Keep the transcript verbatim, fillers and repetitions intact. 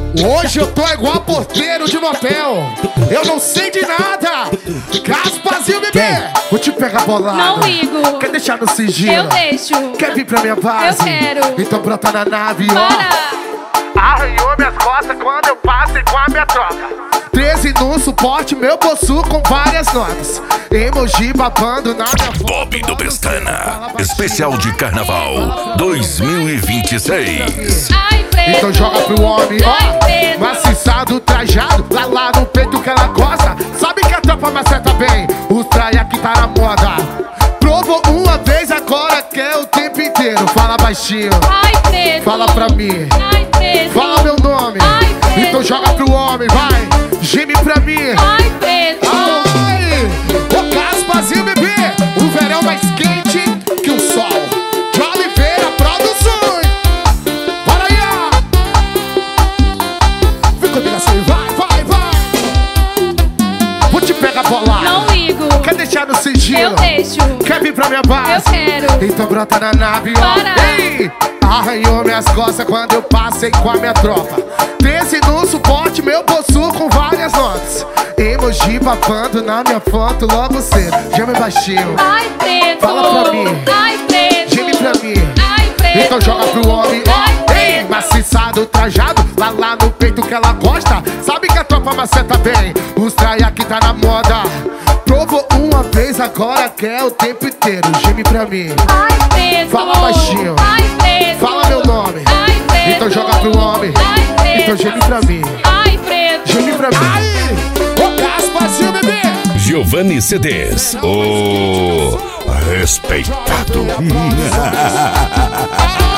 Hoje eu tô igual porteiro de motel. Eu não sei de nada. Gasparzinho, bebê. Vou te pegar bolado. Não ligo. Quer deixar no sigilo? Eu deixo. Quer vir pra minha base? Eu quero. Então brota na nave, ó. Para. Arranhou minhas costas quando eu passei com a minha troca. treze no suporte, meu bolso com várias notas. Emoji babando na minha foto. Bob do Pestana, especial de carnaval dois mil e vinte e seis. Ai, preto. Então joga pro homem, ó. Ai, preto. Maciçado, trajado, lá lá no peito que ela gosta. Sabe que a tropa maceta bem, o traia que tá na moda. Provou uma vez, agora quer o tempo inteiro. Fala baixinho, Ai, preto. fala pra mim. Ai, preto. Fala meu nome. Ai, preto. Então joga pro homem, vai. Geme pra mim. Ai, preto. Ai, o Gasparzinho, bebê. O verão mais quente que o sol. De Oliveira Produções. Bora aí, ó. Vem comigo assim, vai, vai, vai. Vou te pegar bolado. Não ligo. Quer deixar no sigilo? Eu deixo. Quer vir pra minha base? Eu quero. Então brota na nave, ó. Para. Ei! Arranhou minhas costas quando eu passei com a minha tropa. Desce no suporte, meu bolso com várias notas. Emoji babando na minha foto logo cedo. Geme baixinho, Ai, preto. Fala pra mim. Ai, preto. geme pra mim. Ai, preto. Então joga pro homem, ó. Ai, Ei, preto. maciçado, trajado, lá lá no peito que ela gosta. Sabe que a tropa maceta bem, os traia que tá na moda. Provou uma vez, agora quer o tempo inteiro. Geme pra mim, Ai, preto. Fala baixinho. Ai, preto. fala meu nome. Ai, preto. Então joga pro homem. Ai, preto. Então geme pra mim, Ai, preto. geme pra mim. Aí, o Gasparzinho, bebê. Giovanni C Ds, o respeitado. Ah,